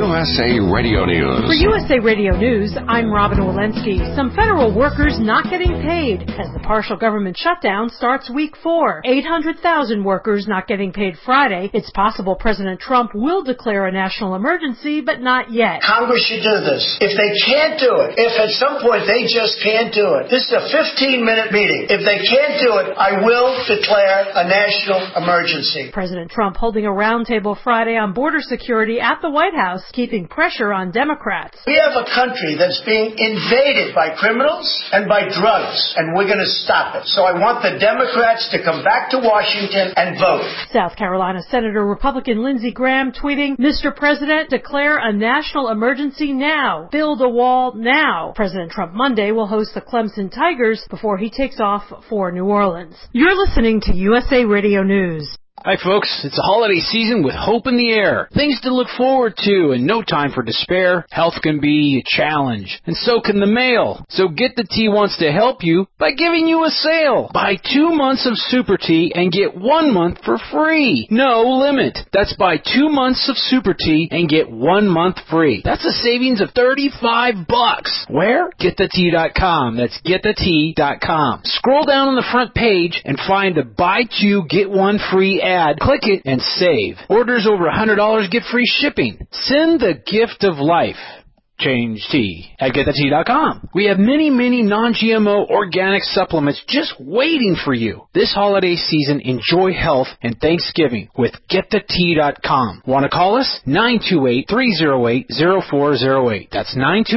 USA Radio News. For USA Radio News, I'm Robin Walensky. Some federal workers not getting paid as the partial government shutdown starts week 4. 800,000 workers not getting paid Friday. It's possible President Trump will declare a national emergency, but not yet. Congress should do this. If they can't do it, if at some point they just can't do it, this is a 15-minute meeting. If they can't do it, I will declare a national emergency. President Trump holding a roundtable Friday on border security at the White House, keeping pressure on Democrats. We have a country that's being invaded by criminals and by drugs, and we're going to stop it. So I want the Democrats to come back to Washington and vote. South Carolina Senator Republican Lindsey Graham tweeting, Mr. President, declare a national emergency now. Build a wall now. President Trump Monday will host the Clemson Tigers before he takes off for New Orleans. You're listening to USA Radio News. Hi, folks. It's the holiday season with hope in the air. Things to look forward to and no time for despair. Health can be a challenge, and so can the mail. So Get the Tea wants to help you by giving you a sale. Buy 2 months of Super Tea and get 1 month for free. No limit. That's buy 2 months of Super Tea and get 1 month free. That's a savings of $35. Where? GetTheTea.com. That's GetTheTea.com. Scroll down on the front page and find the Buy 2, Get 1 free ad. Click it and save. Orders over $100 get free shipping. Send the gift of life. Change tea at GetTheTea.com. We have many non-GMO organic supplements just waiting for you. This holiday season, enjoy health and Thanksgiving with GetTheTea.com. Want to call us? 928-308-0408. That's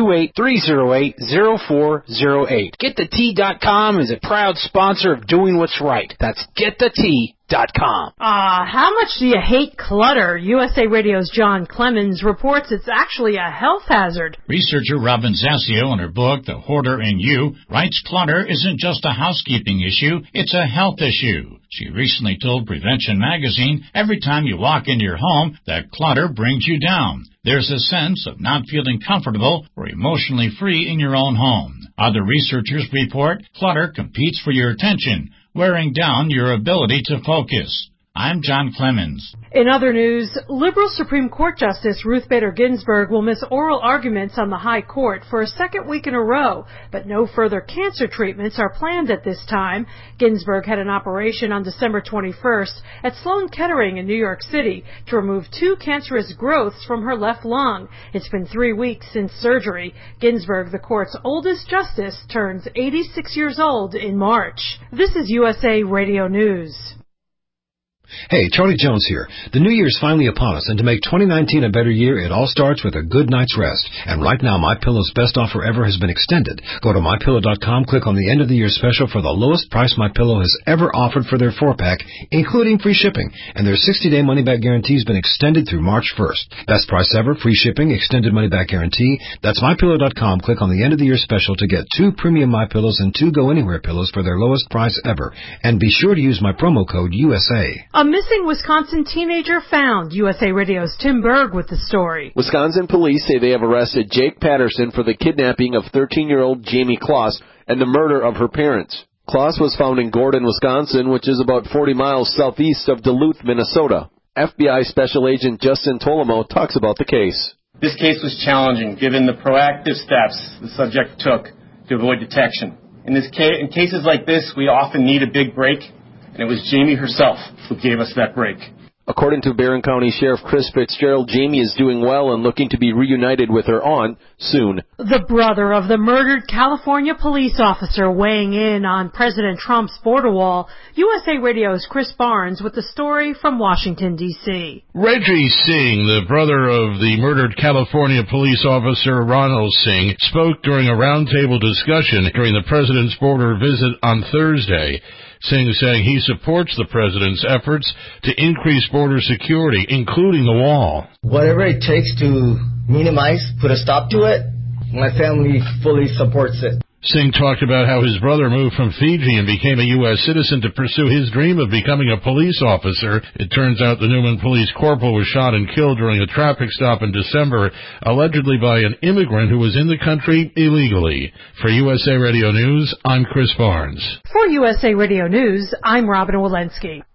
928-308-0408. GetTheTea.com is a proud sponsor of doing what's right. That's GetTheTea.com. How much do you hate clutter? USA Radio's John Clemens reports it's actually a health hazard. Researcher Robin Zassio, in her book, The Hoarder in You, writes clutter isn't just a housekeeping issue, it's a health issue. She recently told Prevention Magazine, every time you walk into your home, that clutter brings you down. There's a sense of not feeling comfortable or emotionally free in your own home. Other researchers report clutter competes for your attention, wearing down your ability to focus. I'm John Clemens. In other news, liberal Supreme Court Justice Ruth Bader Ginsburg will miss oral arguments on the High Court for a second week in a row, but no further cancer treatments are planned at this time. Ginsburg had an operation on December 21st at Sloan Kettering in New York City to remove 2 cancerous growths from her left lung. It's been 3 weeks since surgery. Ginsburg, the court's oldest justice, turns 86 years old in March. This is USA Radio News. Hey, Charlie Jones here. The new year's finally upon us, and to make 2019 a better year, it all starts with a good night's rest. And right now, MyPillow's best offer ever has been extended. Go to MyPillow.com, click on the end of the year special for the lowest price MyPillow has ever offered for their 4-pack, including free shipping. And their 60-day money-back guarantee has been extended through March 1st. Best price ever, free shipping, extended money-back guarantee. That's MyPillow.com. Click on the end of the year special to get 2 premium MyPillows and 2 Go Anywhere pillows for their lowest price ever. And be sure to use my promo code USA. A missing Wisconsin teenager found. USA Radio's Tim Berg with the story. Wisconsin police say they have arrested Jake Patterson for the kidnapping of 13-year-old Jamie Kloss and the murder of her parents. Kloss was found in Gordon, Wisconsin, which is about 40 miles southeast of Duluth, Minnesota. FBI Special Agent Justin Tolamo talks about the case. This case was challenging given the proactive steps the subject took to avoid detection. In cases like this, we often need a big break. And it was Jamie herself who gave us that break. According to Barron County Sheriff Chris Fitzgerald, Jamie is doing well and looking to be reunited with her aunt soon. The brother of the murdered California police officer weighing in on President Trump's border wall. USA Radio's Chris Barnes with the story from Washington, D.C. Reggie Singh, the brother of the murdered California police officer Ronald Singh, spoke during a roundtable discussion during the president's border visit on Thursday. Singh saying he supports the president's efforts to increase border security, including the wall. Whatever it takes to minimize, put a stop to it, my family fully supports it. Singh talked about how his brother moved from Fiji and became a U.S. citizen to pursue his dream of becoming a police officer. It turns out the Newman police corporal was shot and killed during a traffic stop in December, allegedly by an immigrant who was in the country illegally. For USA Radio News, I'm Chris Barnes. For USA Radio News, I'm Robin Walensky.